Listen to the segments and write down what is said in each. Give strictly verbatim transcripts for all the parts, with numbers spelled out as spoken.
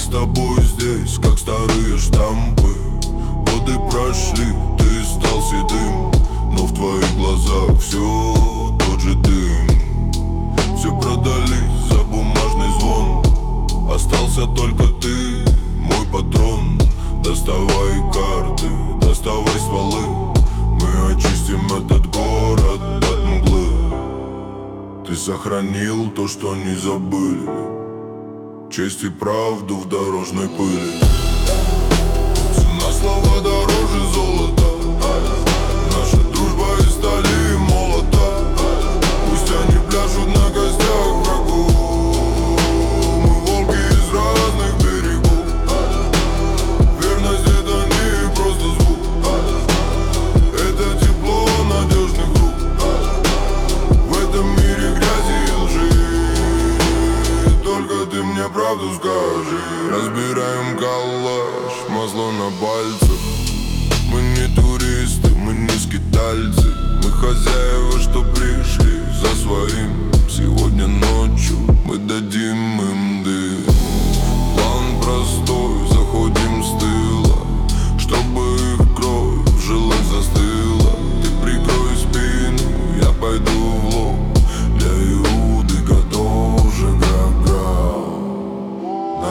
с тобой здесь, как старые штампы. Годы прошли, ты стал седым, но в твоих глазах все тот же дым. Все продались за бумажный звон, остался только ты, мой патрон. Доставай карты, доставай стволы, мы очистим этот город от мглы. Ты сохранил то, что не забыли, честь и правду в дорожной пыли. Цена слова дороже золота, наша дружба из стали и молота. Пусть они пляшут на костях врагов, мы волки из разных берегов. Верность это не просто звук, это тепло надежных рук. В этом мире грязи и лжи, только ты мне правду скажи. Разбираем калаш, масло на пальцах. Мы не туристы, мы не скитальцы, мы хозяева, что пришли за своим. Сегодня ночью мы дадим им дым. План простой, заходим с тыла, чтобы их кровь в жилах застыла. Ты прикрой спину, я пойду в лоб, для Иуды готов же граб.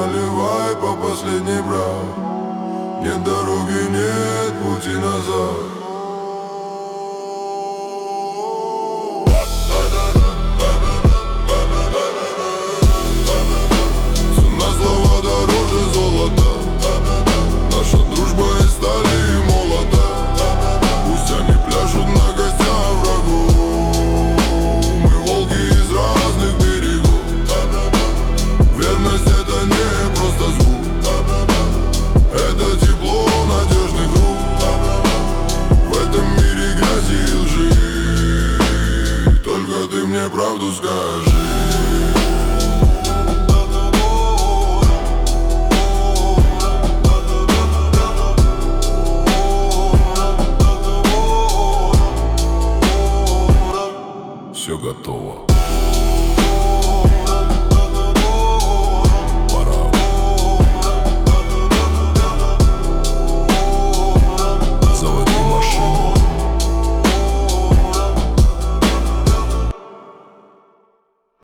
Наливай по последней брат, нет дороги, нет пути назад.